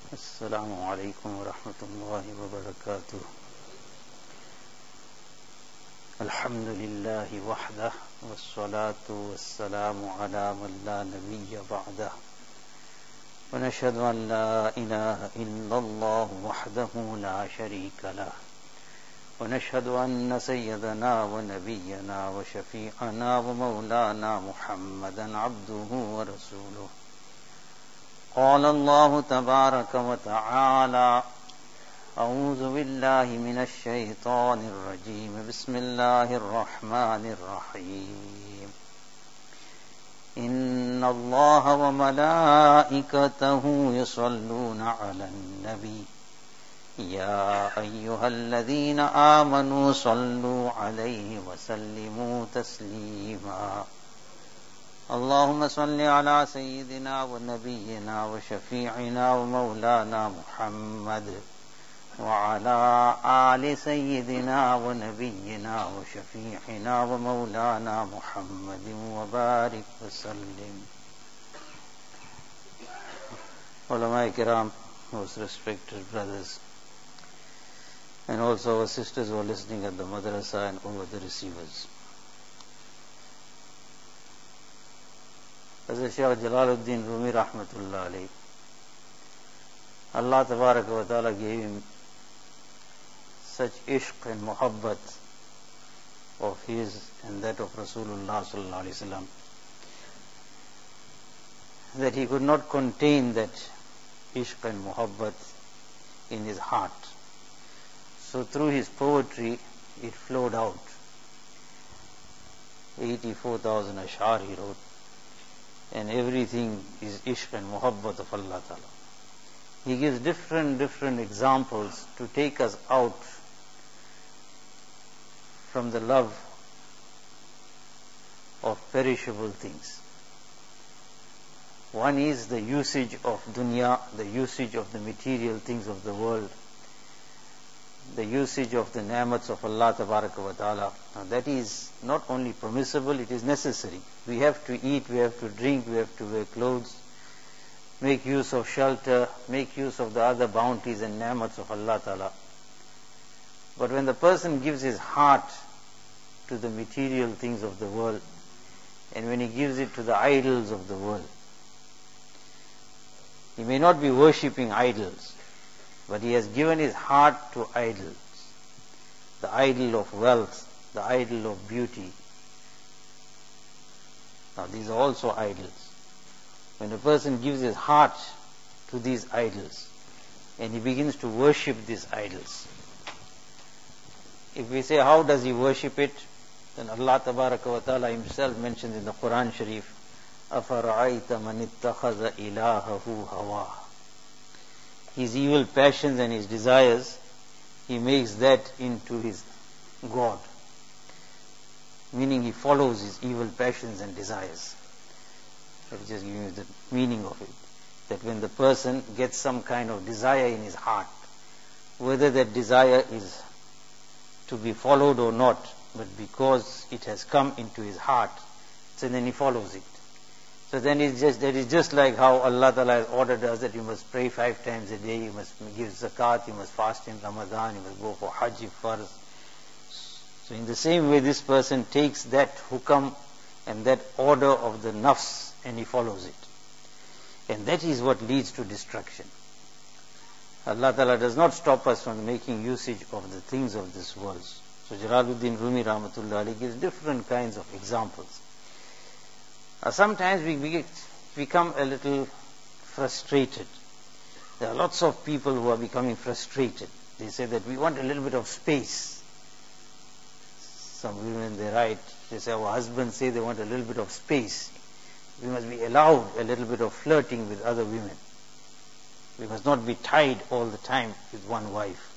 السلام عليكم ورحمة الله وبركاته. الحمد لله وحده والصلاة والسلام على من لا نبي بعده ونشهد أن لا إله إلا الله وحده لا شريك له ونشهد أن سيدنا ونبينا وشفيعنا ومولانا محمدا عبده ورسوله. قال الله تبارك وتعالى: أعوذ بالله من الشيطان الرجيم بسم الله الرحمن الرحيم. إن الله وملائكته يصلون على النبي يا أيها الذين آمنوا صلوا عليه وسلموا تسليما. اللهم صل على سيدنا ونبينا وشفيعنا ومولانا محمد وعلى آل سيدنا ونبينا وشفيعنا ومولانا محمد وبارك وسلم. Ulama Kiram, most respected brothers, and also our sisters who are listening at the madrasa and over the receivers. Hazrat Shaykh Jalaluddin Rumi Rahmatullah alayhi, Allah Tabaraka wa Ta'ala gave him such ishq and muhabbat of his and that of Rasulullah Sallallahu Alaihi Wasallam that he could not contain that ishq and muhabbat in his heart. So through his poetry it flowed out. 84,000 ash'ar he wrote, and everything is ishq and muhabbat of Allah Ta'ala. He gives different examples to take us out from the love of perishable things. One is the usage of dunya, the usage of the material things of the world, the usage of the ni'mats of Allah Tabaraka wa Ta'ala. Now that is not only permissible, it is necessary. We have to eat, we have to drink, we have to wear clothes, make use of shelter, make use of the other bounties and ni'mats of Allah Ta'ala. But when the person gives his heart to the material things of the world, and when he gives it to the idols of the world, he may not be worshipping idols, but he has given his heart to idols. The idol of wealth, the idol of beauty. Now these are also idols. When a person gives his heart to these idols, and he begins to worship these idols, if we say, how does he worship it? Then Allah Tabaraka wa Ta'ala himself mentions in the Quran Sharif, أَفَرَأَيْتَ مَنِ اتَّخَذَ إِلَهَهُ هَوَاهُ. His evil passions and his desires, he makes that into his God. Meaning he follows his evil passions and desires. Let me just give you the meaning of it. That when the person gets some kind of desire in his heart, whether that desire is to be followed or not, but because it has come into his heart, so then he follows it. So then that is just like how Allah Ta'ala has ordered us that you must pray 5 times a day, you must give zakat, you must fast in Ramadan, you must go for Hajj, farz. So in the same way, this person takes that hukam and that order of the nafs and he follows it. And that is what leads to destruction. Allah Ta'ala does not stop us from making usage of the things of this world. So Jalaluddin Rumi Rahmatullah alayhi gives different kinds of examples. Sometimes we become a little frustrated. There are lots of people who are becoming frustrated. They say that we want a little bit of space. Some women, they write, they say, our husbands say they want a little bit of space. We must be allowed a little bit of flirting with other women. We must not be tied all the time with one wife.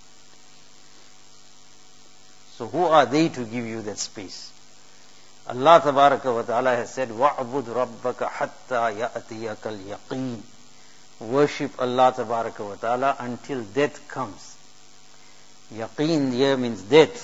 So who are they to give you that space? Allah Tabaraka wa Ta'ala has said, وَعْبُدْ رَبَّكَ حَتَّى يَأْتِيَكَ الْيَقِينَ. Worship Allah Tabaraka wa Ta'ala until death comes. Yaqeen here means death.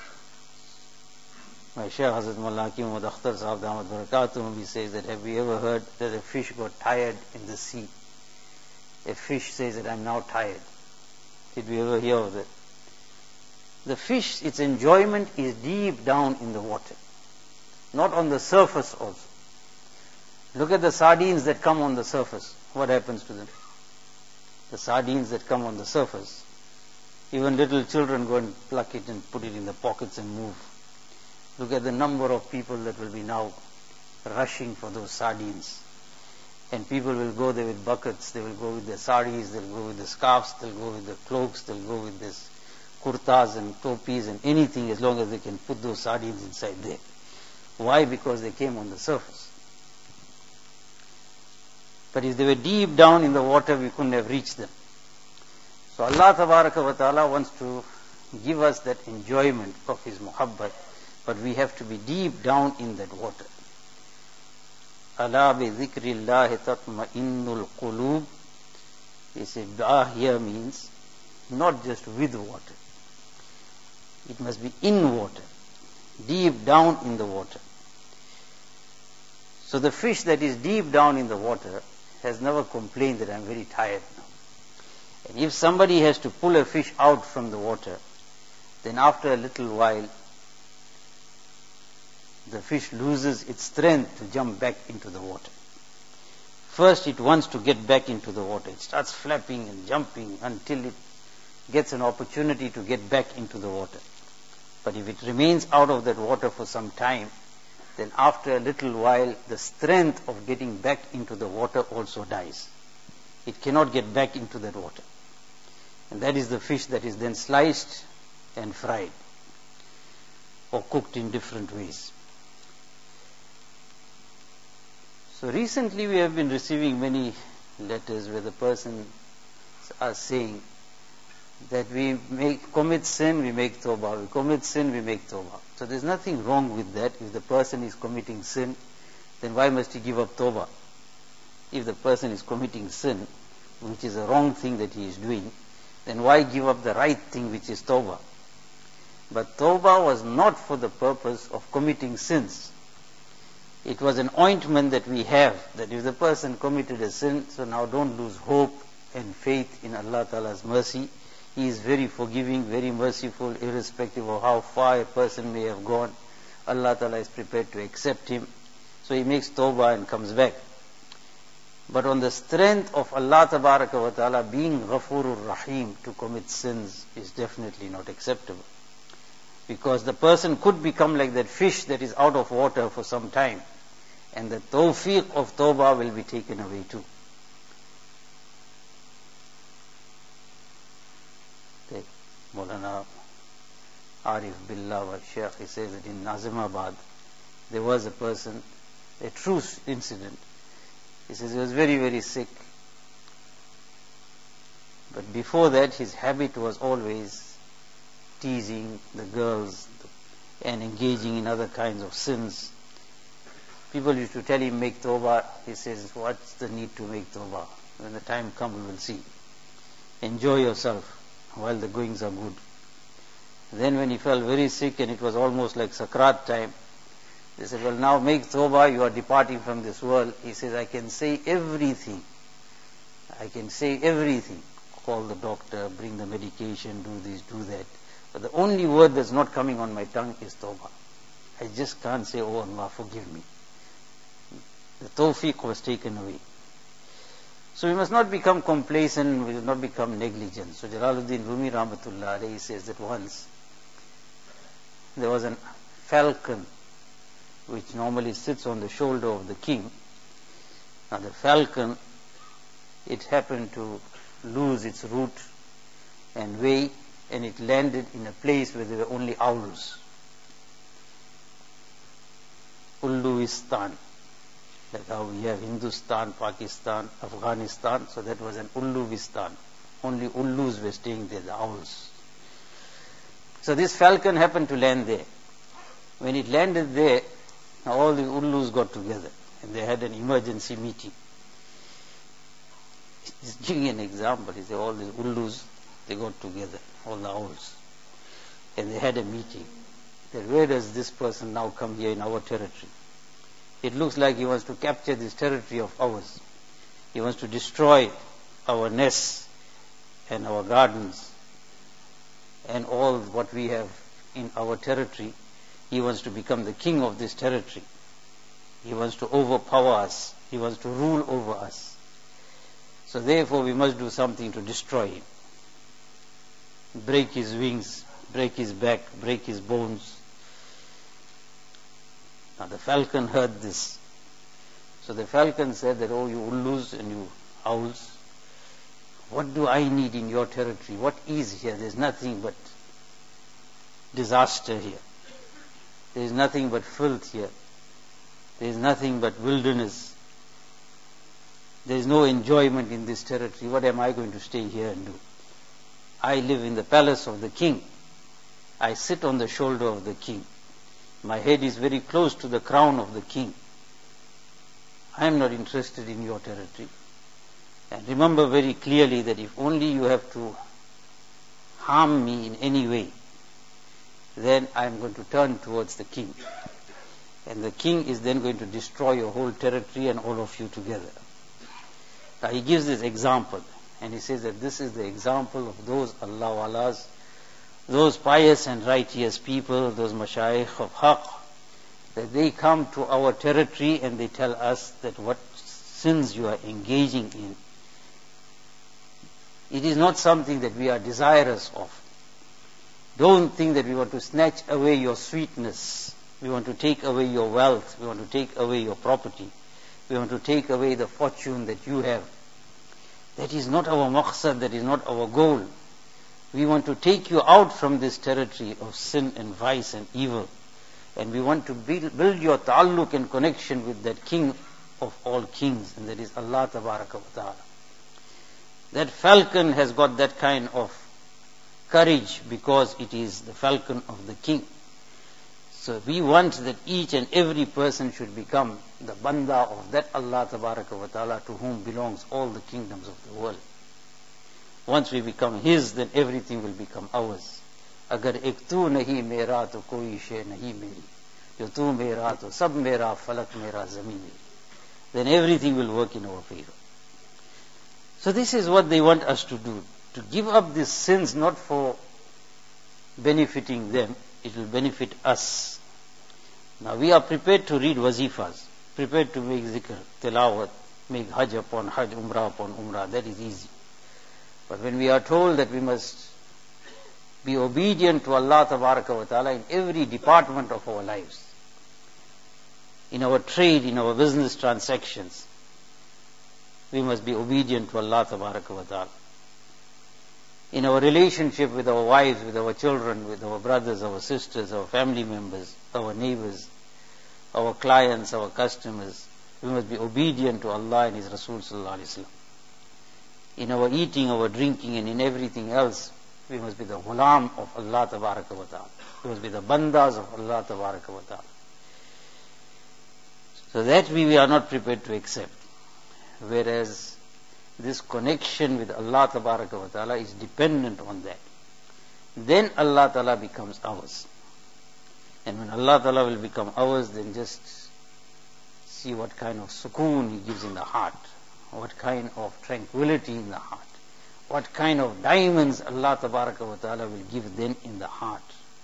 My Shaykh Hazrat Mullah Hakim Muhammad Akhtar Sahab Damat Barakatuhum, he says that, have you ever heard that a fish got tired in the sea? A fish says that I'm now tired. Did we ever hear of that? The fish, its enjoyment is deep down in the water, not on the surface also. Look at the sardines that come on the surface. What happens to them? The sardines that come on the surface, even little children go and pluck it and put it in the pockets and move. Look at the number of people that will be now rushing for those sardines. And people will go there with buckets, they will go with their saris, they'll go with the scarves, they'll go with the cloaks, they'll go with this kurtas and topis and anything, as long as they can put those sardines inside there. Why? Because they came on the surface. But if they were deep down in the water, we couldn't have reached them. So Allah Tabaraka wa Ta'ala wants to give us that enjoyment of His muhabbat, but we have to be deep down in that water. Ala bi dhikrillahi tatma'innul qulub. He said, ba here means not just with water. It must be in water, deep down in the water. So the fish that is deep down in the water has never complained that I'm very tired now. And if somebody has to pull a fish out from the water, then after a little while, the fish loses its strength to jump back into the water. First it wants to get back into the water. It starts flapping and jumping until it gets an opportunity to get back into the water. But if it remains out of that water for some time, then after a little while, the strength of getting back into the water also dies. It cannot get back into that water. And that is the fish that is then sliced and fried or cooked in different ways. So recently we have been receiving many letters where the person are saying that we commit sin, we make tawbah. We commit sin, we make tawbah. So there's nothing wrong with that. If the person is committing sin, then why must he give up tawbah? If the person is committing sin, which is a wrong thing that he is doing, then why give up the right thing, which is tawbah? But tawbah was not for the purpose of committing sins. It was an ointment that we have, that if the person committed a sin, so now don't lose hope and faith in Allah Ta'ala's mercy. He is very forgiving, very merciful, irrespective of how far a person may have gone. Allah Ta'ala is prepared to accept him. So he makes tawbah and comes back. But on the strength of Allah Tabaraka wa Ta'ala being Ghafurur Rahim, to commit sins is definitely not acceptable. Because the person could become like that fish that is out of water for some time, and the tawfiq of tawbah will be taken away too. Maulana Arif Billah wa Shaykh, he says that in Nazimabad there was a person, a true incident. He says he was very, very sick. But before that his habit was always teasing the girls and engaging in other kinds of sins. People used to tell him, make tawbah. He says, what's the need to make tawbah? When the time comes, we will see. Enjoy yourself while the goings are good. Then when he felt very sick and it was almost like sakrat time, they said, well, now make tawbah, you are departing from this world. He says, I can say everything. I can say everything. Call the doctor, bring the medication, do this, do that. But the only word that's not coming on my tongue is tawbah. I just can't say, oh Allah, forgive me. The tawfiq was taken away. So we must not become complacent, we must not become negligent. So Jalaluddin Rumi Rahmatullah alayhi says that once there was a falcon which normally sits on the shoulder of the king. Now the falcon, it happened to lose its route and way, and it landed in a place where there were only owls. Ulluistan. Like how we have Hindustan, Pakistan, Afghanistan, so that was an Ulluvistan. Only Ullus were staying there, the owls. So this falcon happened to land there. When it landed there, all the Ullus got together and they had an emergency meeting. He's giving an example. He said all the Ullus, they got together, all the owls, and they had a meeting that where does this person now come here in our territory? It looks like he wants to capture this territory of ours. He wants to destroy our nests and our gardens and all what we have in our territory. He wants to become the king of this territory. He wants to overpower us. He wants to rule over us. So therefore we must do something to destroy him. Break his wings, break his back, break his bones. Now the falcon heard this. So the falcon said that, oh, you ullus and you owls, what do I need in your territory? What is here? There's nothing but disaster here. There's nothing but filth here. There's nothing but wilderness. There's no enjoyment in this territory. What am I going to stay here and do? I live in the palace of the king. I sit on the shoulder of the king. My head is very close to the crown of the king. I am not interested in your territory. And remember very clearly that if only you have to harm me in any way, then I am going to turn towards the king. And the king is then going to destroy your whole territory and all of you together. Now he gives this example, and he says that this is the example of those Allah Walas, those pious and righteous people, those mashayikh of haqq, that they come to our territory and they tell us that what sins you are engaging in, it is not something that we are desirous of. Don't think that we want to snatch away your sweetness. We want to take away your wealth. We want to take away your property. We want to take away the fortune that you have. That is not our maqsad, that is not our goal. We want to take you out from this territory of sin and vice and evil. And we want to build your ta'alluq and connection with that king of all kings, and that is Allah Tabaraka wa Ta'ala. That falcon has got that kind of courage because it is the falcon of the king. So we want that each and every person should become the banda of that Allah Tabaraka wa Ta'ala to whom belongs all the kingdoms of the world. Once we become his, then everything will become ours. Agar ek tu nahi mera to koi shay nahi meri. Jo tu mera to sab mera, falak mera, zameen meri. Then everything will work in our favor. So this is what they want us to do. To give up these sins not for benefiting them, it will benefit us. Now we are prepared to read wazifas, prepared to make zikr, tilawat, make hajj upon hajj, umrah upon umrah, that is easy. But when we are told that we must be obedient to Allah Tabaraka wa Ta'ala in every department of our lives, in our trade, in our business transactions, we must be obedient to Allah Tabaraka wa Ta'ala. In our relationship with our wives, with our children, with our brothers, our sisters, our family members, our neighbors, our clients, our customers, we must be obedient to Allah and His Rasul Sallallahu Alaihi Wasallam. In our eating, our drinking, and in everything else, we must be the ghulam of Allah Tabaraka wa Ta'ala. We must be the bandas of Allah Tabaraka wa Ta'ala. So that we are not prepared to accept. Whereas this connection with Allah Tabaraka wa Ta'ala is dependent on that. Then Allah Ta'ala becomes ours. And when Allah Ta'ala will become ours, then just see what kind of sukoon He gives in the heart. What kind of tranquility in the heart. What kind of diamonds Allah Tabaraka wa Ta'ala will give then in the heart.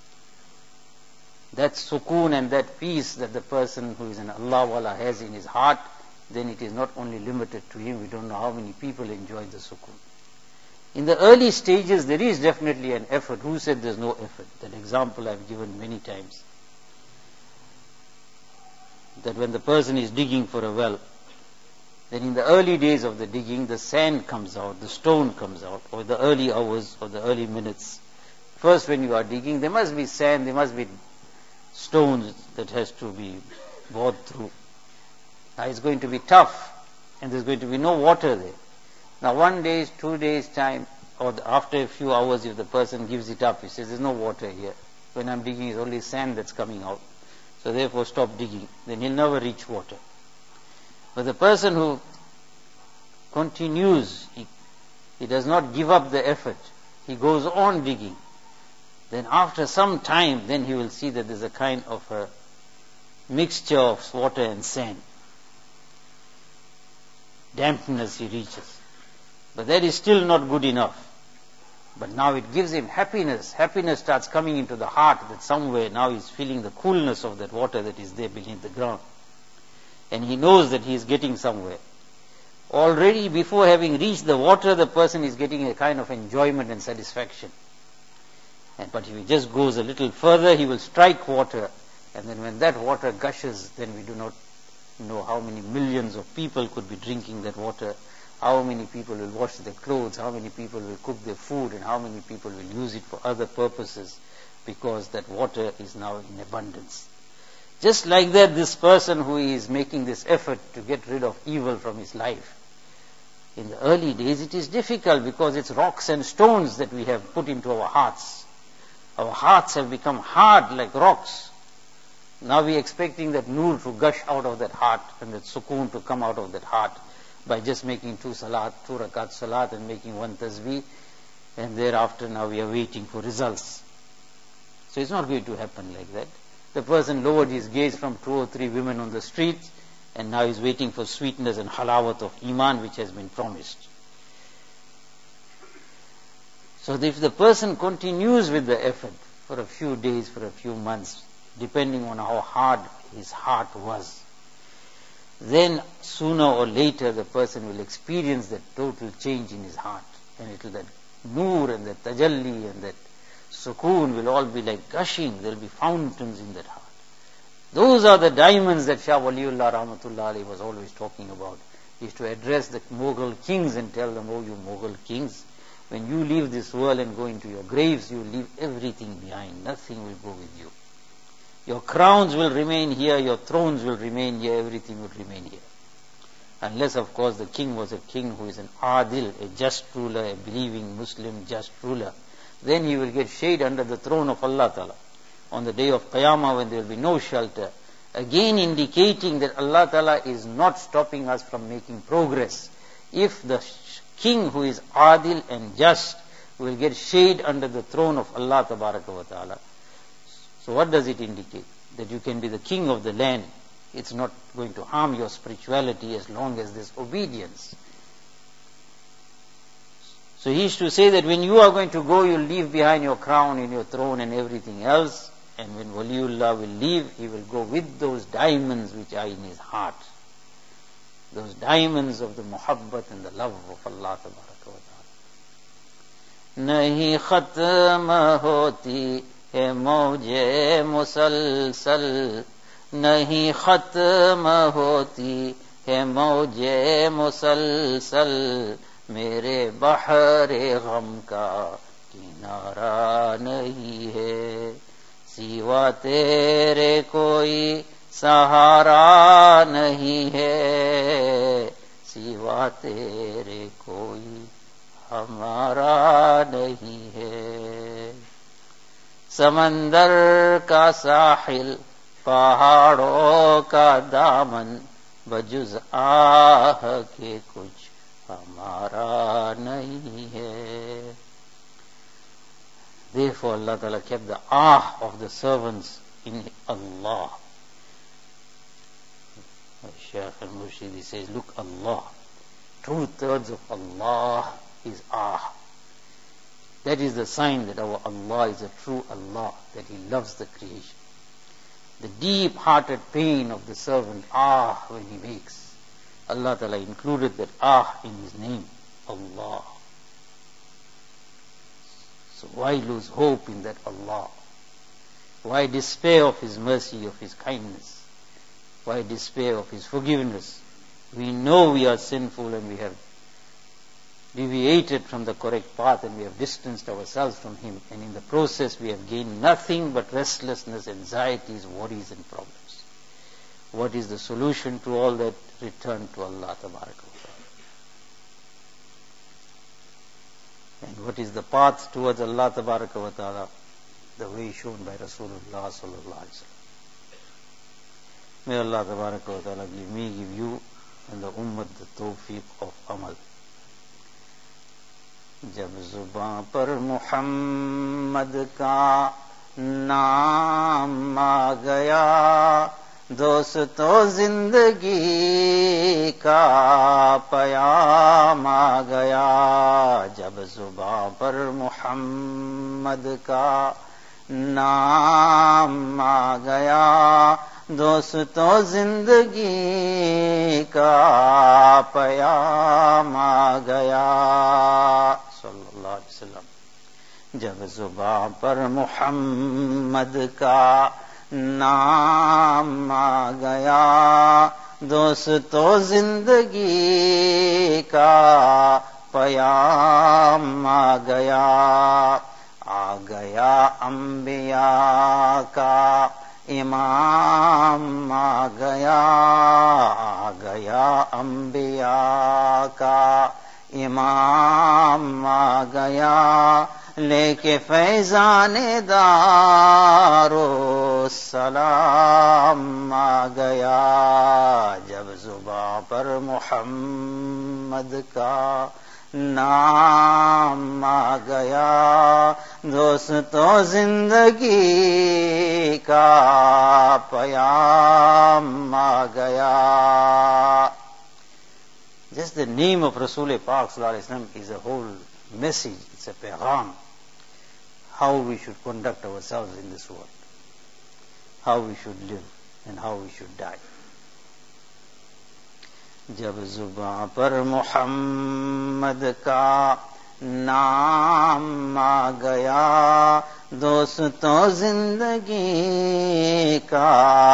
That sukoon and that peace that the person who is an Allah Wala has in his heart, then it is not only limited to him. We don't know how many people enjoy the sukoon. In the early stages, there is definitely an effort. Who said there's no effort? That example I've given many times. That when the person is digging for a well, then in the early days of the digging, the sand comes out, the stone comes out, or the early hours or the early minutes. First when you are digging, there must be sand, there must be stones that has to be bored through. Now it's going to be tough, and there's going to be no water there. Now 1 day, 2 days time, or after a few hours, if the person gives it up, he says, there's no water here. When I'm digging, it's only sand that's coming out. So therefore stop digging. Then he'll never reach water. But the person who continues, he does not give up the effort. He goes on digging. Then after some time, then he will see that there's a kind of a mixture of water and sand. Dampness he reaches. But that is still not good enough. But now it gives him happiness. Happiness starts coming into the heart that somewhere now he's feeling the coolness of that water that is there beneath the ground. And he knows that he is getting somewhere. Already before having reached the water, the person is getting a kind of enjoyment and satisfaction. But if he just goes a little further, he will strike water. And then when that water gushes, then we do not know how many millions of people could be drinking that water, how many people will wash their clothes, how many people will cook their food, and how many people will use it for other purposes, because that water is now in abundance. Just like that, this person who is making this effort to get rid of evil from his life, in the early days it is difficult because it's rocks and stones that we have put into our hearts. Our hearts have become hard like rocks. Now we are expecting that nur to gush out of that heart and that sukoon to come out of that heart by just making 2 rakat salat and making 1 tasbih, and thereafter now we are waiting for results. So it's not going to happen like that. The person lowered his gaze from 2 or 3 women on the street, and now is waiting for sweetness and halawat of iman which has been promised. So if the person continues with the effort for a few days, for a few months, depending on how hard his heart was, then sooner or later the person will experience that total change in his heart, and it will, that nur and that tajalli and that sukoon will all be like gushing. There will be fountains in that heart. Those are the diamonds that Shah Waliullah Rahmatullah Alayhi was always talking about. He used to address the Mughal kings and tell them, oh, you Mughal kings, when you leave this world and go into your graves, you leave everything behind. Nothing will go with you. Your crowns will remain here, your thrones will remain here, everything will remain here. Unless, of course, the king was a king who is an adil, a just ruler, a believing Muslim just ruler. Then he will get shade under the throne of Allah Ta'ala on the day of Qiyamah, when there will be no shelter. Again indicating that Allah Ta'ala is not stopping us from making progress. If the king who is adil and just will get shade under the throne of Allah Ta'ala, so what does it indicate? That you can be the king of the land. It's not going to harm your spirituality as long as there's obedience. So he used to say that when you are going to go, you'll leave behind your crown and your throne and everything else. And when Waliullah will leave, he will go with those diamonds which are in his heart. Those diamonds of the muhabbat and the love of Allah Tabaraka wa Ta'ala. Nahi khatm hoti है मौजे मुसलसल, नहीं खत्म होती है मौजे मुसलसल, मेरे बहरे गम का किनारा नहीं है, सिवा तेरे कोई सहारा नहीं है, सिवा तेरे कोई हमारा नहीं है। समंदर का साहिल, पहाड़ों का दामन, बजुज आह के कुछ हमारा नहीं है। Therefore Allah Ta'ala kept the ah of the servants in Allah. Shaykh al-Murshidi says, look, Allah, 2/3 of Allah is ah. That is the sign that our Allah is a true Allah, that He loves the creation. The deep-hearted pain of the servant, ah, when he makes. Allah Ta'ala included that ah in His name, Allah. So why lose hope in that Allah? Why despair of His mercy, of His kindness? Why despair of His forgiveness? We know we are sinful and we have deviated from the correct path and we have distanced ourselves from Him, and in the process we have gained nothing but restlessness, anxieties, worries and problems. What is the solution to all that? Return to Allah Tabaraka wa Ta'ala. And what is the path towards Allah Tabaraka wa Ta'ala? The way shown by Rasulullah Sallallahu Alaihi Wasallam. May Allah Tabaraka wa Ta'ala give me, give you and the Ummah the tawfiq of amal. जब जुबां पर मुहम्मद का नाम आ गया, दोस्तों जिंदगी का पयाम आ गया, जब जुबां पर मोहम्मद का नाम आ गया। दोस्तों जिंदगी का पयाम आ गया, सल्लल्लाहु अलैहि वसल्लम। जब जुबां पर मोहम्मद का नाम आ गया, दोस्तों जिंदगी का पयाम आ गया। आ गया अंबिया का इमाम आ गया, आ गया अंबिया का इमाम आ गया। लेके फैज़ाने दारो सलाम आ गया, जब जुबां पर मोहम्मद का नाम आ गया। दोस्तों जिंदगी का पयाम आ गया। Just the name of Rasul Pak Sallallahu Alaihi Wasallam is a whole message, it's a pagham. How we should conduct ourselves in this world, how we should live and how we should die. जब जुबां पर मोहम्मद का नाम आ गया, दोस्तों जिंदगी का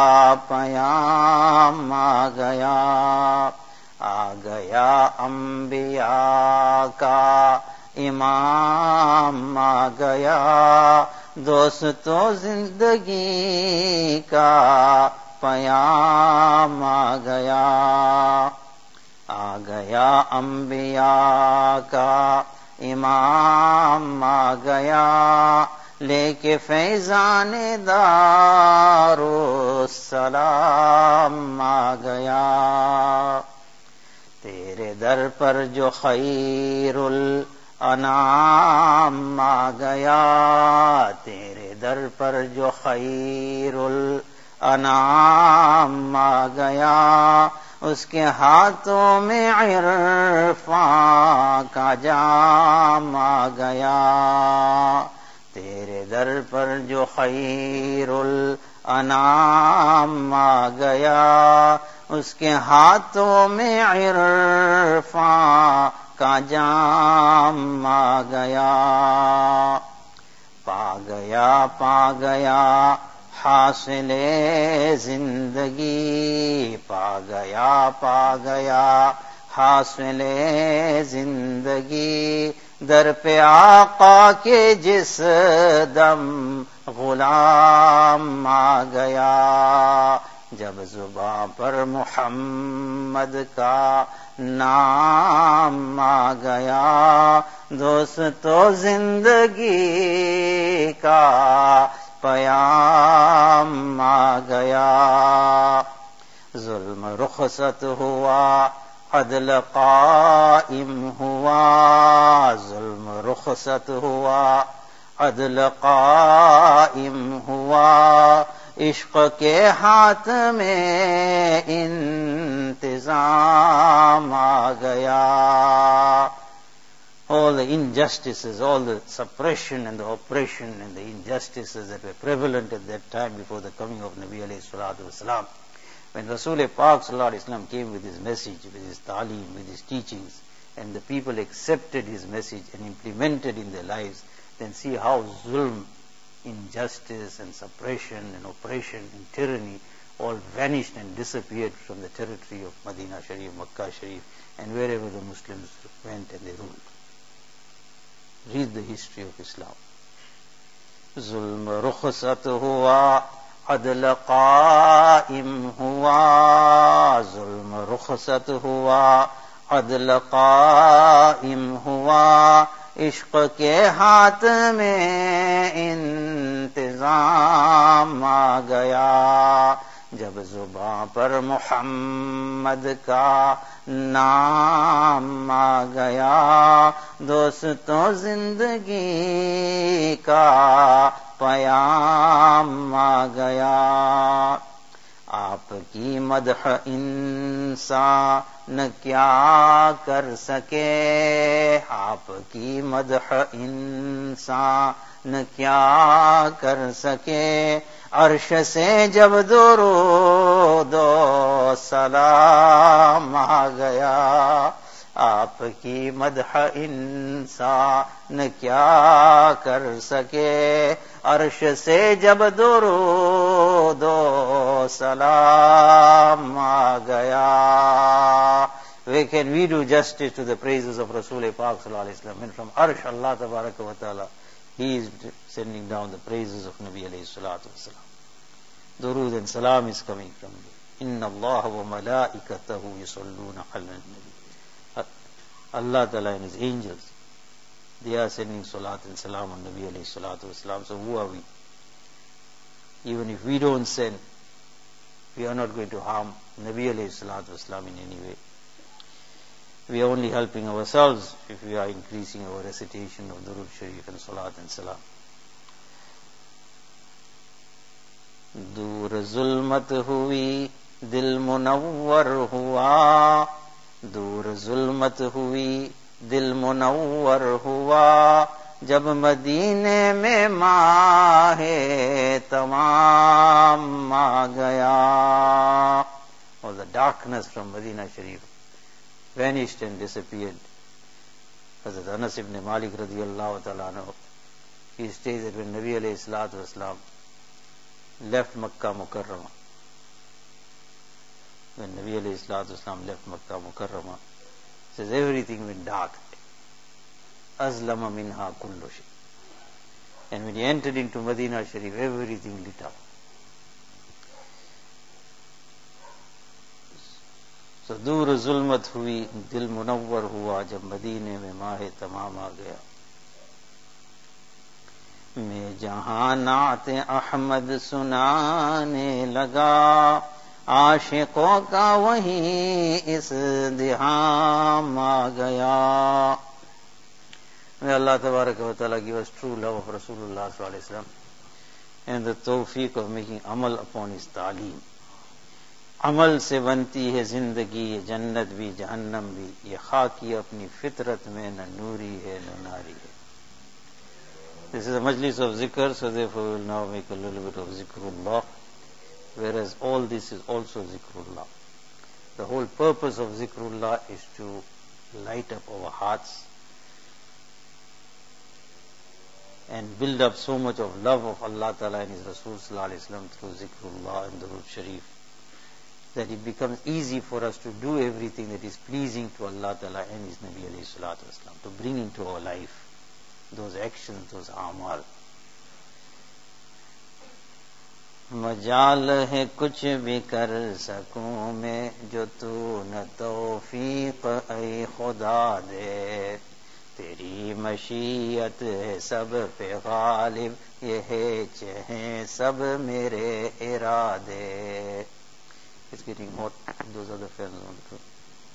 पयाम आ गया। आ गया अंबिया का इमाम आ गया, दोस्तों जिंदगी का पयाम आ गया। आ गया अंबिया का इमाम आ गया, लेके फैज़ाने दारो सलाम आ गया। तेरे दर पर जो खैरुल अनाम आ गया, तेरे दर पर जो खैरुल अनाम आ गया, उसके हाथों में इरफां का जाम आ गया। तेरे दर पर जो खैरुल अनाम आ गया, उसके हाथों में इरफां का जाम आ गया। पा गया हासिले जिंदगी, पा गया हासिले जिंदगी। दर पे आका के जिस दम गुलाम आ गया, जब जुबां पर मोहम्मद का नाम आ गया। दोस्तों जिंदगी का पयाम आ गया। जुल्म रुखसत हुआ, अदल कायम हुआ, जुल्म रुखसत हुआ, अदल कायम हुआ। इश्क के हाथ में इंतजाम आ गया। All the injustices, all the suppression and the oppression and the injustices that were prevalent at that time before the coming of Nabi alayhi salatu wasalam. When Rasul Pak Sallallahu Alaihi Wasallam came with his message, with his ta'aleem, with his teachings, and the people accepted his message and implemented in their lives, then see how zulm, injustice and suppression and oppression and tyranny all vanished and disappeared from the territory of Medina Sharif, Makkah Sharif, and wherever the Muslims went and they ruled. Read the history of Islam. Zulm rukhsat huwa, adl qaim huwa. Zulm rukhsat huwa, adl qaim huwa. इश्क के हाथ में इंतजाम आ गया। जब जुबां पर मोहम्मद का नाम आ गया। दोस्तों जिंदगी का पयाम आ गया। आप आपकी मदह इंसान क्या कर सके, आपकी मदह इंसान क्या कर सके। अर्श से जब दुरूदो सलाम आ गया, आपकी मदह इंसान क्या कर सके। अर्श से जब दुरूदो सलाम आ गया। Where can we do justice to the praises of Rasul Pak Sallallahu Alaihi Wasallam? And from Arsh, Allah Tabaraka wa Ta'ala, He is sending down the praises of Nabi Alayhi Salatu Wasalam. Durood and salam is coming from there. Inna Allah wa malaikatahu yusalluna ala nabi. Allah Ta'ala and His angels, they are sending salat and salam on Nabi Alayhi Salatu Wasalam. So who are we? Even if we don't send, we are not going to harm Nabi Alayhi Salatu Wasalam in any way. We are only helping ourselves if we are increasing our recitation of Durood Sharif and Salat and Salam. दूर जुल्मत हुई दिल मुनव्वर हुआ, दूर जुल्मत हुई दिल मुनव्वर हुआ, जब मदीने में माहे तमाम आ गया. All the darkness from Medina Sharif vanished and disappeared. Hazrat Anas ibn Malik radiyallahu ta'ala anhu, he states that when Nabi alayhi salatu wasalam left Makkah Mukarramah, when Nabi alayhi salatu wasalam left Makkah Mukarramah, says everything went dark. Azlama minha kullu shay. And when he entered into Medina Sharif, everything lit up. So दूर जुल्मत हुई दिल मुनव्वर हुआ, जब मदीने में माहे तमाम आ गया. मैं जहां नाते अहमद सुनाने लगा, आशिकों का वहीं इस दिहाम आ गया. May Allah Tabaraka wa Ta'ala give us true love of Rasulullah Sallallahu Alaihi Wasallam and the tawfiq of making amal upon his ta'aleem. अमल से बनती है जिंदगी, ये जन्नत भी जहन्नम भी, ये खाकी अपनी फितरत में न नूरी है न नारी है. This is a majlis of zikr, so therefore we will now make a little bit of zikrullah, whereas all this is also zikrullah. The whole purpose of zikrullah is to light up our hearts and build up so much of love of Allah Ta'ala and His Rasul Sallallahu Alaihi Wasallam through zikrullah and Durood Sharif, that it becomes easy for us to do everything that is pleasing to Allah Ta'ala and His Nabi alayhi salatu wasalam, to bring into our life those actions, those amal. मजाल है कुछ भी कर सकूं मैं, जो तू न तौफीक ऐ खुदा दे, तेरी मशीयत है सब पे गालिब, ये है चाहे सब मेरे इरादे. It's getting hot. Those are the fans on the floor.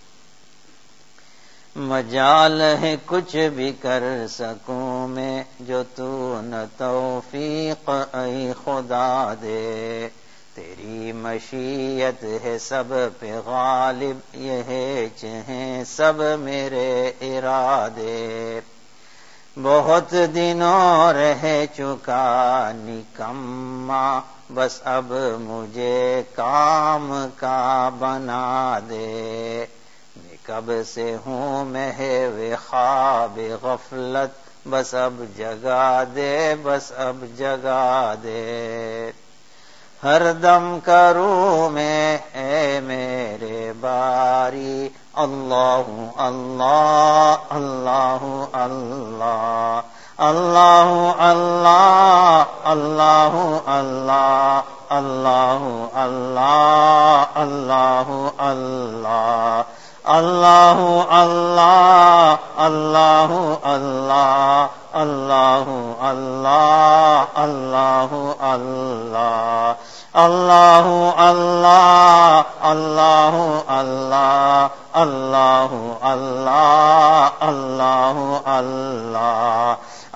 मजाल है कुछ भी कर सकूं मैं, जो तू न तौफीक ऐ खुदा दे, तेरी मशीयत है सब पे गालिब, ये है चाहे सब मेरे इरादे. बहुत दिनों रह चुका निकम्मा, बस अब मुझे काम का बना दे. मैं कब से हूँ महवे ख्वाब गफलत, बस अब जगा दे, बस अब जगा दे. हर दम करूँ मैं ए मेरे बारी, अल्लाहु अल्लाह अल्लाहु अल्लाह, अल्लाहु अल्लाह अल्लाहु अल्लाह, अल्लाहु अल्लाह अल्लाहु अल्लाह, अल्लाहु अल्लाह अल्लाहु अल्लाह, अल्लाहु अल्लाह अल्लाहु अल्लाह, अल्लाहु अल्लाह अल्लाहु अल्लाह, अल्लाहु अल्लाह अल्लाहु अल्लाह,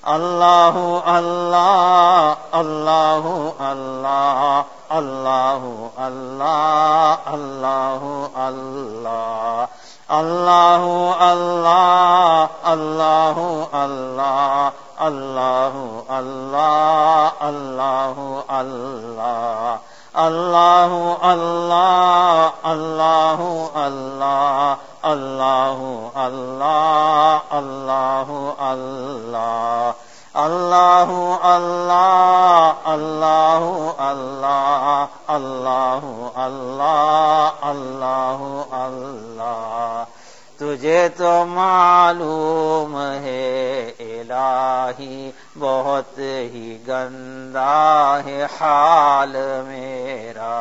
Allahu Allah, Allahu Allah, Allahu Allah, Allahu Allah, Allahu Allah, Allahu Allah, Allahu Allah, Allahu Allah, Allahu Allah, Allahu Allah, Allahu Allah, Allahu Allah, Allahu Allah, Allahu Allah, Allahu Allah, Allahu Allah. तुझे तो मालूम है इलाही बहुत ही गंदा है हाल मेरा,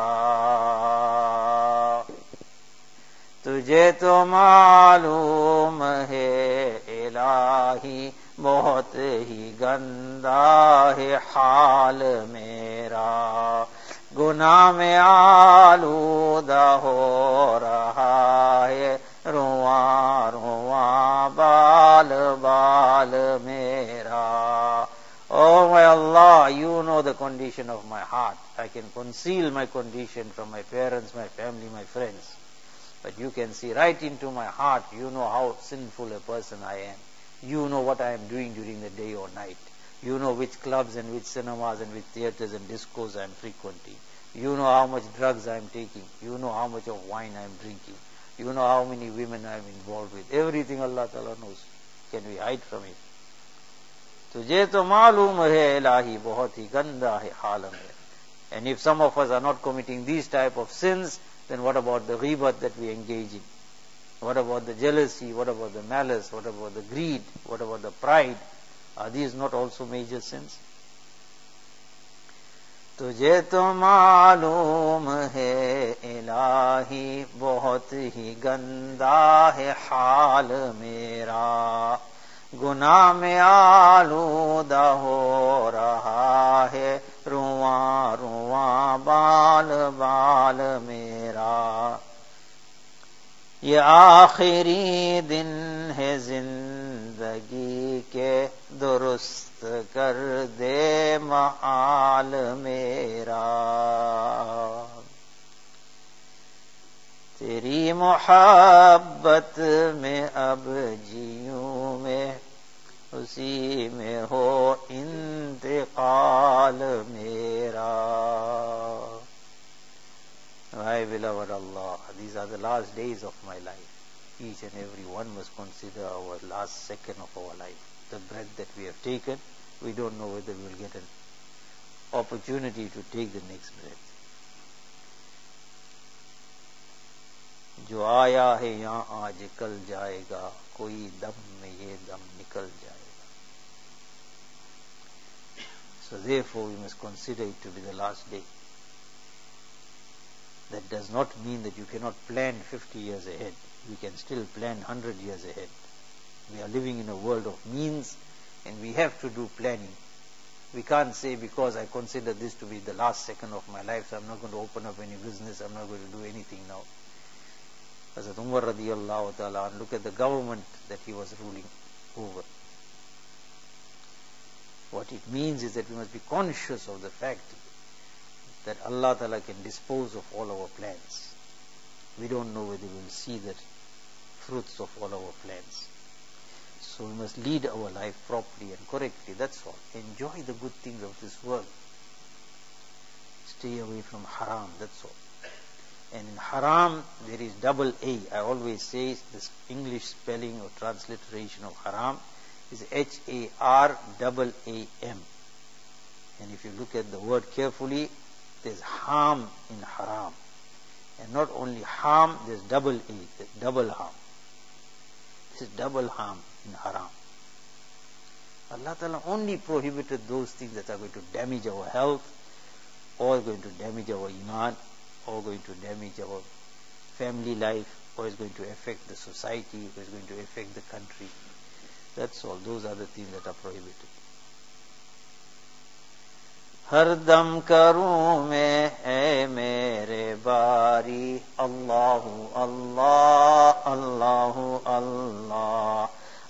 तुझे तो मालूम है इलाही बहुत ही गंदा है हाल मेरा, गुनाह में आलूदा हो रहा है रुआ रुआ बाल बाल मेरा. Oh my Allah, you know the condition of my heart. I can conceal my condition from my parents, my family, my friends. But you can see right into my heart. You know how sinful a person I am. You know what I am doing during the day or night. You know which clubs and which cinemas and which theaters and discos I am frequenting. You know how much drugs I am taking. You know how much of wine I am drinking. You know how many women I am involved with. Everything Allah Ta'ala knows. Can we hide from it? तुझे तो मालूम है इलाही बहुत ही गंदा है हाल में. And if some of us are not committing these type of sins, then what about the ghibat that we engage in? What about the jealousy? What about the malice? What about the greed? What about the pride? Are these not also major sins? तुझे तो मालूम है इलाही बहुत ही गंदा है हाल मेरा, गुनाह में आलूदा हो रहा है रुआ रुआ बाल बाल मेरा. ये आखिरी दिन है जिंदगी के दुरुस्त कर दे माल मेरा, तेरी मोहब्बत में अब जियूं मैं, उसी में हो इंतकाल मेरा. My beloved Allah, these are the last days of my life. Each and every one must consider our last second of our life. The breath that we have taken, we don't know whether we will get an opportunity to take the next breath. जो आया है यहाँ आज कल जाएगा, कोई दम में ये दम निकल जाएगा. So therefore we must consider it to be the last day. That does not mean that you cannot plan 50 years ahead. We can still plan 100 years ahead. We are living in a world of means and we have to do planning. We can't say because I consider this to be the last second of my life, so I'm not going to open up any business, I'm not going to do anything now. Hazrat Umar radiyallahu ta'ala, look at the government that he was ruling over. What it means is that we must be conscious of the fact that Allah Ta'ala can dispose of all our plans. We don't know whether we will see the fruits of all our plans. So we must lead our life properly and correctly, that's all. Enjoy the good things of this world. Stay away from haram, that's all. And in haram, there is double A. I always say this English spelling or transliteration of haram is HARAAM. And if you look at the word carefully, there's harm in haram. And not only harm, there's double A, there's double harm. This is double harm in haram. Allah Ta'ala only prohibited those things that are going to damage our health, or going to damage our iman, or going to damage our family life, or is going to affect the society, or is going to affect the country. That's all. Those are the things that are prohibited. हर दम करूं मैं ऐ मेरे बारी, अल्लाहु अल्लाह अल्लाहु अल्लाह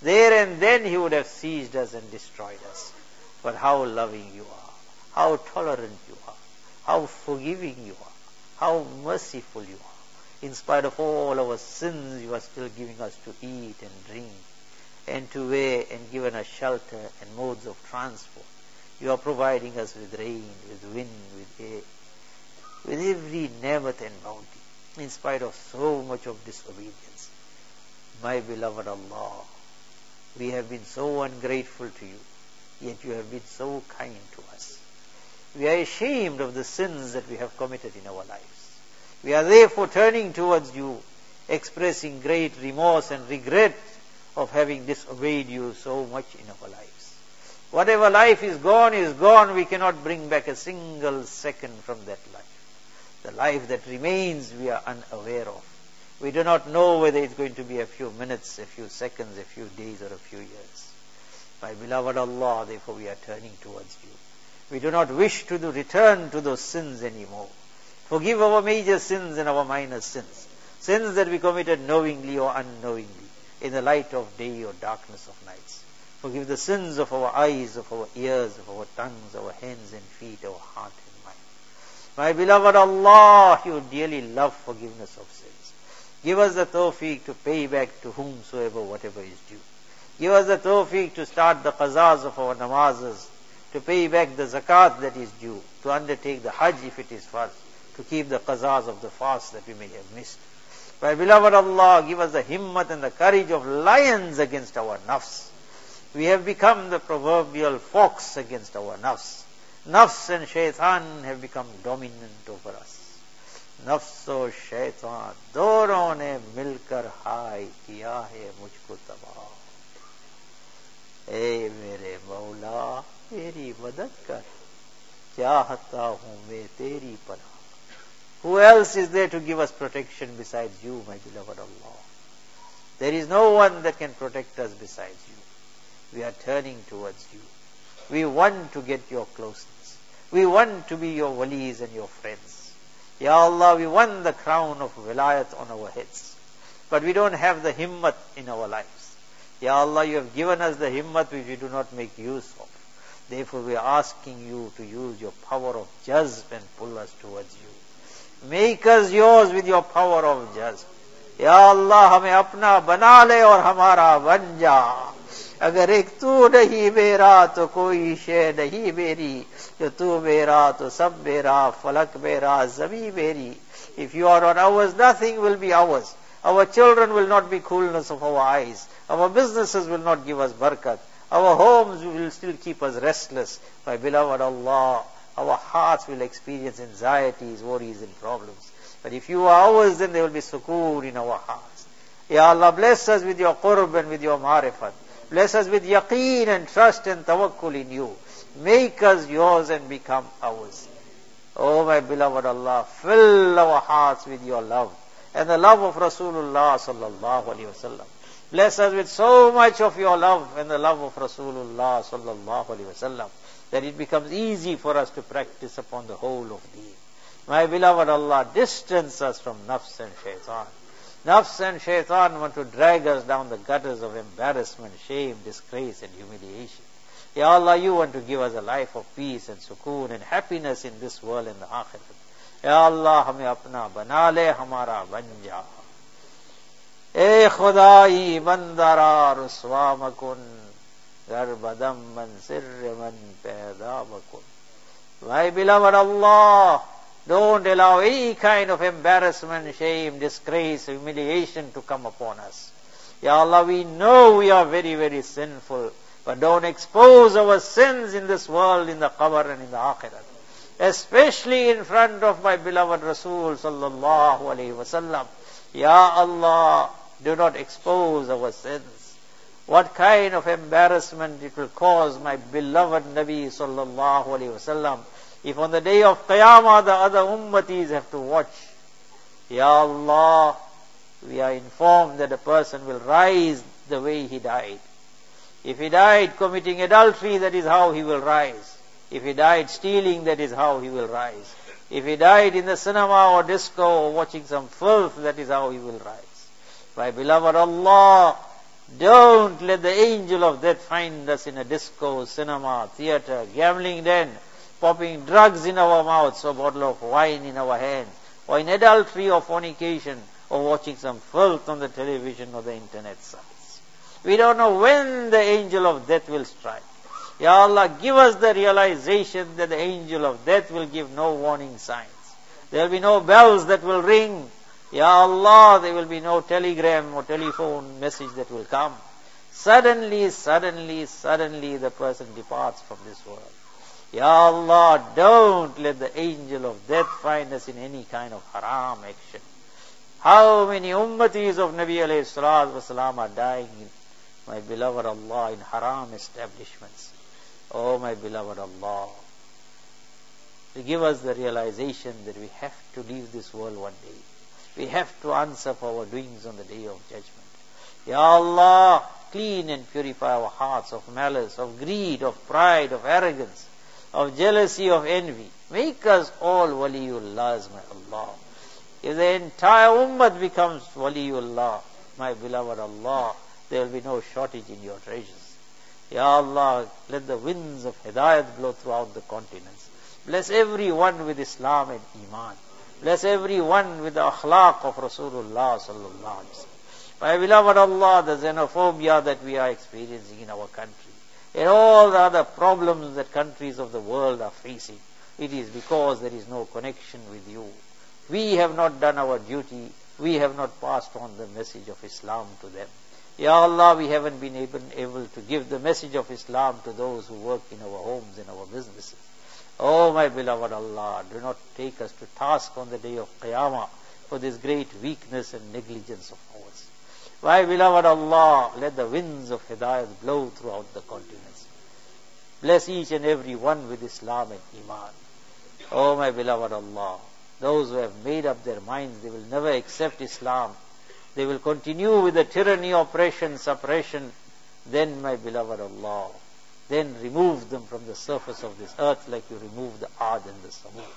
there and then He would have seized us and destroyed us. But how loving You are, how tolerant You are, how forgiving You are, how merciful You are. In spite of all our sins, You are still giving us to eat and drink and to wear and given us shelter and modes of transport. You are providing us with rain, with wind, with air, with every ne'mat and bounty, in spite of so much of disobedience. My beloved Allah, we have been so ungrateful to You, yet You have been so kind to us. We are ashamed of the sins that we have committed in our lives. We are therefore turning towards You, expressing great remorse and regret of having disobeyed You so much in our lives. Whatever life is gone. We cannot bring back a single second from that life. The life that remains, we are unaware of. We do not know whether it's going to be a few minutes, a few seconds, a few days, or a few years. My beloved Allah, therefore we are turning towards You. We do not wish to return to those sins anymore. Forgive our major sins and our minor sins. Sins that we committed knowingly or unknowingly, in the light of day or darkness of nights. Forgive the sins of our eyes, of our ears, of our tongues, our hands and feet, our heart and mind. My beloved Allah, You dearly love forgiveness of sins. Give us the tawfiq to pay back to whomsoever whatever is due. Give us the tawfiq to start the qazas of our namazes, to pay back the zakat that is due, to undertake the hajj if it is farz, to keep the qazas of the fast that we may have missed. My beloved Allah, give us the himmat and the courage of lions against our nafs. We have become the proverbial fox against our nafs. Nafs and shaitan have become dominant over us. Nafs और शैतान दोनों ने मिलकर हाय किया है मुझको तबाह. ए मेरे मौला मेरी मदद कर, चाहता हूँ मैं तेरी पनाह. Who else is there to give us protection besides You, my beloved Allah? There is no one that can protect us besides You. We are turning towards You. We want to get Your closeness. We want to be Your walis and Your friends. Ya Allah, we want the crown of wilayat on our heads. But we don't have the himmat in our lives. Ya Allah, You have given us the himmat which we do not make use of. Therefore we are asking You to use Your power of jazb and pull us towards You. Make us Yours with Your power of jazb. Ya Allah, हमें अपना बना ले और हमारा बन जा. अगर एक तू नहीं मेरा तो कोई शे नहीं मेरी, जो तू मेरा तो सब मेरा, फलक मेरा ज़मी मेरी. If You are not ours, nothing will be ours. Our children will not be coolness of our eyes. Our businesses will not give us barakat. Our homes will still keep us restless. My beloved Allah, our hearts will experience anxieties, worries and problems. But if You are ours, then there will be sukoon in our hearts. Ya Allah, bless us with Your qurb and with Your ma'rifat. Bless us with yaqeen and trust and tawakkul in You. Make us Yours and become ours. Oh my beloved Allah, fill our hearts with Your love and the love of Rasulullah sallallahu alaihi wasallam. Bless us with so much of Your love and the love of Rasulullah sallallahu alaihi wasallam, that it becomes easy for us to practice upon the whole of deen. My beloved Allah, distance us from nafs and shaitan. Nafs and shaitan want to drag us down the gutters of embarrassment, shame, disgrace and humiliation. Ya Allah, You want to give us a life of peace and sukoon and happiness in this world and the akhirat. Ya Allah, हमें अपना बना ले, हमारा बन जा. ए खुदाई बंदरा रुस्वा मकुन, घर बदम मन सिर मन पैदा मकुन. My beloved Allah, don't allow any kind of embarrassment, shame, disgrace, humiliation to come upon us. Ya Allah, we know we are very, very sinful, but don't expose our sins in this world, in the qabr and in the akhirat. Especially in front of my beloved Rasul sallallahu alaihi wasallam. Ya Allah, do not expose our sins. What kind of embarrassment it will cause my beloved Nabi sallallahu alaihi wasallam if on the day of Qiyamah the other ummatis have to watch. Ya Allah, we are informed that a person will rise the way he died. If he died committing adultery, that is how he will rise. If he died stealing, that is how he will rise. If he died in the cinema or disco or watching some filth, that is how he will rise. My beloved Allah, Don't let the angel of death find us in a disco, cinema, theater, gambling den, popping drugs in our mouths, or a bottle of wine in our hands, or in adultery or fornication, or watching some filth on the television or the internet sites. We don't know when the angel of death will strike. Ya Allah, give us the realization that the angel of death will give no warning signs. There will be no bells that will ring. Ya Allah, there will be no telegram or telephone message that will come. Suddenly the person departs from this world. Ya Allah, don't let the angel of death find us in any kind of haram action. How many ummatis of Nabi alayhi salatu wasalam are dying, my beloved Allah, in haram establishments. Oh my beloved Allah, to give us the realization that we have to leave this world one day. We have to answer for our doings on the day of judgment. Ya Allah, clean and purify our hearts of malice, of greed, of pride, of arrogance, of jealousy, of envy. Make us all waliyullahs, my Allah. If the entire ummah becomes waliyullah, my beloved Allah, there will be no shortage in your treasures. Ya Allah, let the winds of hidayat blow throughout the continents. Bless everyone with Islam and Iman. Bless everyone with the akhlaq of Rasulullah sallallahu alaihi wasallam. My beloved Allah, the xenophobia that we are experiencing in our country, and all the other problems that countries of the world are facing, it is because there is no connection with you. We have not done our duty. We have not passed on the message of Islam to them. Ya Allah, we haven't been able to give the message of Islam to those who work in our homes and our businesses. Oh my beloved Allah, do not take us to task on the day of Qiyamah for this great weakness and negligence of ours. My beloved Allah, let the winds of Hidayat blow throughout the continents. Bless each and every one with Islam and Iman. Oh my beloved Allah, those who have made up their minds they will never accept Islam, they will continue with the tyranny, oppression, suppression, then my beloved Allah, then remove them from the surface of this earth like you remove the Aad and the Samud.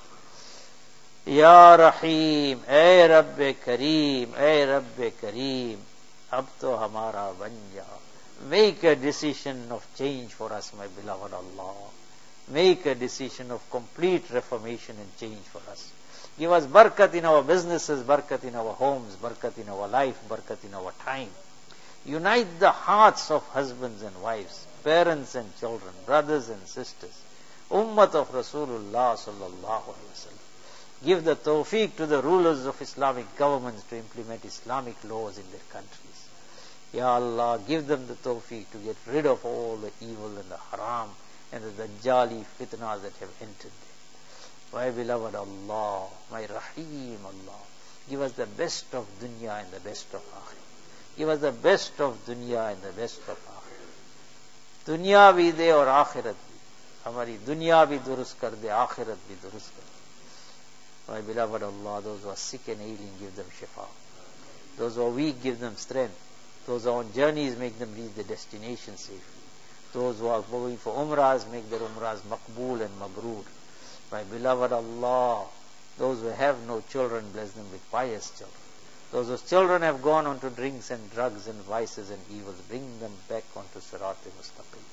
Ya Rahim, Ay Rabbe Kareem, Ay Rabbe Kareem, ab to hamara ban ja. Make a decision of change for us, my beloved Allah. Make a decision of complete reformation and change for us. Give us barakat in our businesses, barakat in our homes, barakat in our life, barakat in our time. Unite the hearts of husbands and wives, parents and children, brothers and sisters, Ummat of Rasulullah sallallahu alaihi wasallam. Give the tawfiq to the rulers of Islamic governments to implement Islamic laws in their countries. Ya Allah, give them the tawfiq to get rid of all the evil and the haram and the dajjali fitnas that have entered them. My beloved Allah, my Rahim Allah, give us the best of dunya and the best of akhirah. Give us the best of dunya and the best of akhirah. Dunya bhi de aur akhirat bhi. Hamari dunya bhi durust kar de, akhirat bhi durust kar de. My beloved Allah, those who are sick and ailing, give them shifa. Those who are weak, give them strength. Those who are on journeys, make them reach the destination safely. Those who are going for umrahs, make their umrahs maqbool and mabrur. My beloved Allah, those who have no children, bless them with pious children. Those whose children have gone on to drinks and drugs and vices and evils, bring them back onto Sirat-e-Mustaqim.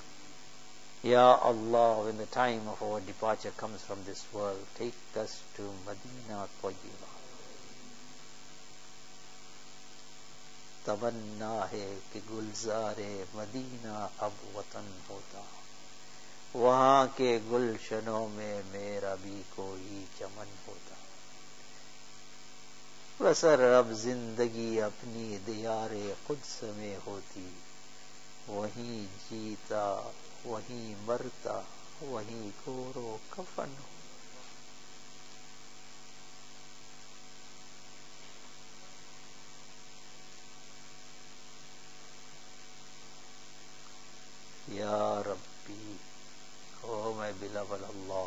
Ya Allah, when the time of our departure comes from this world, take us to Madina Tayyibah. तमन्ना है कि Gulzare Medina अब वतन होता, वहाँ के गुलशनों में मेरा भी कोई चमन होता। बसर अब जिंदगी अपनी दियारे कुद्स में होती, वहीं जीता वहीं मरता वहीं गोरो कफन हो। Ya Rabbi, oh my beloved Allah,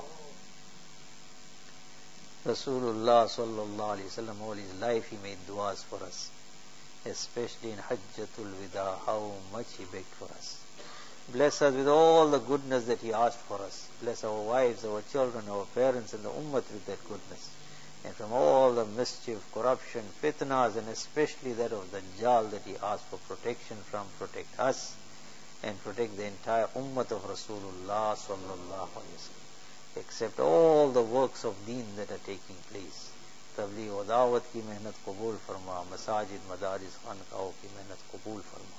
Rasulullah sallallahu alaihi wasallam, all his life he made du'as for us, especially in Hajjatul Wida, how much he begged for us. Bless us with all the goodness that he asked for us. Bless our wives, our children, our parents and the ummah with that goodness. and from all the mischief, corruption, fitnas, and especially that of Dajjal that he asked for protection from. Protect us and protect the entire ummah of Rasulullah sallallahu alaihi wasallam. Accept all the works of deen that are taking place. Tabligh wa da'wat ki mehnat qabul farma, masajid, madaris, khanqaho ki mehnat qabul farma.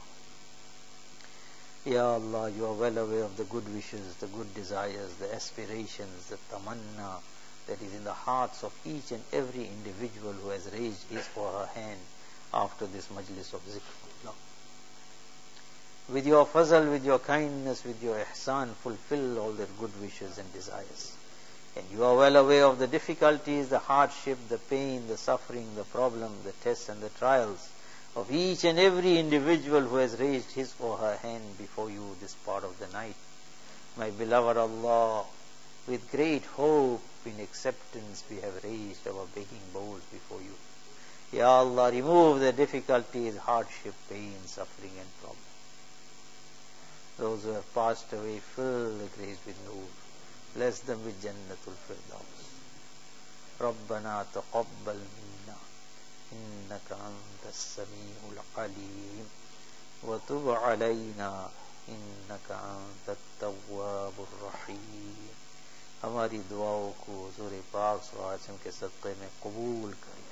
Ya Allah, you are well aware of the good wishes, the good desires, the aspirations, the tamanna that is in the hearts of each and every individual who has raised his or her hand after this majlis of zikrullah. With your fazl, with your kindness, with your ihsan, fulfill all their good wishes and desires. And you are well aware of the difficulties, the hardship, the pain, the suffering, the problem, the tests and the trials of each and every individual who has raised his or her hand before you this part of the night. My beloved Allah, with great hope in acceptance we have raised our begging bowls before you. Ya Allah, remove the difficulties, hardship, pain, suffering and problem. Those who have passed away, fill the graves with nur. Bless them with Jannatul Firdaus. Rabbana taqabbal minna innaka antas sami'ul alim wa tub alayna innaka antat tawwabur rahim. हमारी दुआओं को हुजूर पाक सल्लल्लाहु अलैहि वसल्लम के सदक़े में कबूल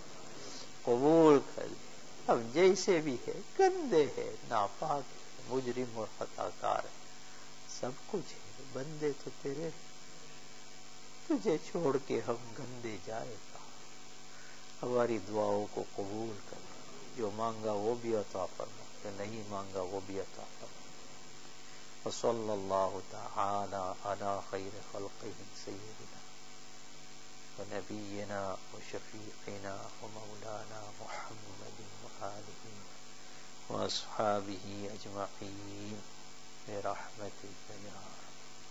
कर। अब जैसे भी है, गंदे है, नापाक है, मुजरिम और खताकार है, सब कुछ है, बंदे तो तेरे, तुझे छोड़ के हम गंदे जाएगा। हमारी दुआओं को कबूल कर, जो मांगा वो भी अता फरमा, जो नहीं मांगा वो भी अता फरमा। वसल्लल्लाहु तआला अला खैर खल्क़िही सय्यिदिना व नबिय्यिना व शफीक़िना व मौलाना मुहम्मदिन व आलिही व अस्हाबिही अजमईन बिरहमतिका या